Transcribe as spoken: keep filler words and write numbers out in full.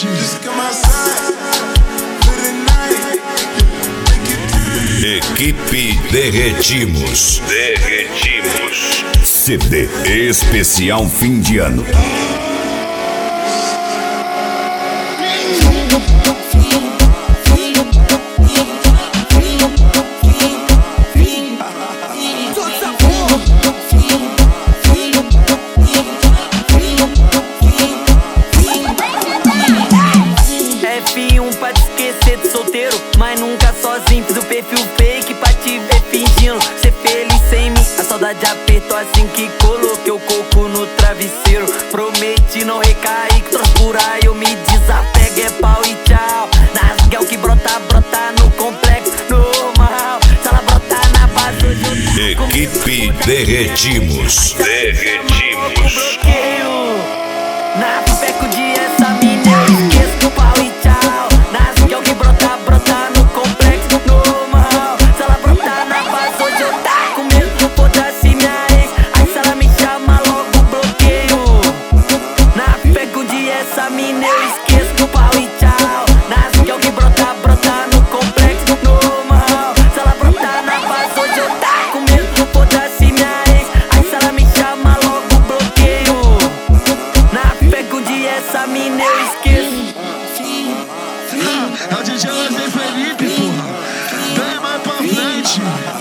Beat. Equipe Derretimos. Derretimos. C D especial fim de ano. F um pra te esquecer de solteiro, mas nunca sozinho. Fiz o perfil fake pra te ver fingindo ser feliz sem mim. A saudade apertou assim que coloquei o coco no travesseiro. Prometi não recair, que trouxe por aí eu me desapego. É pau e tchau. Nas guel que brota, brota no complexo normal. Se ela brotar na base hoje eu Equipe Derretimos. Derretimos. Na fé que o dia essa mina eu esqueço do pau e tchau. Nas guel que brota, brota no complexo normal. Se ela brotar na base hoje eu tá com medo. Foda-se minha ex, aí se ela me chama logo bloqueio. Na fé que o dia essa mina eu esqueço do pau e tchau. Nas guel que brota, brota no complexo normal. Se ela brotar na base hoje eu tá com medo. Foda-se minha ex, aí se ela me chama logo bloqueio. Na fé que o dia essa mina eu esqueço. É o D J Wesley Felipe, porra. Vem mais pra frente.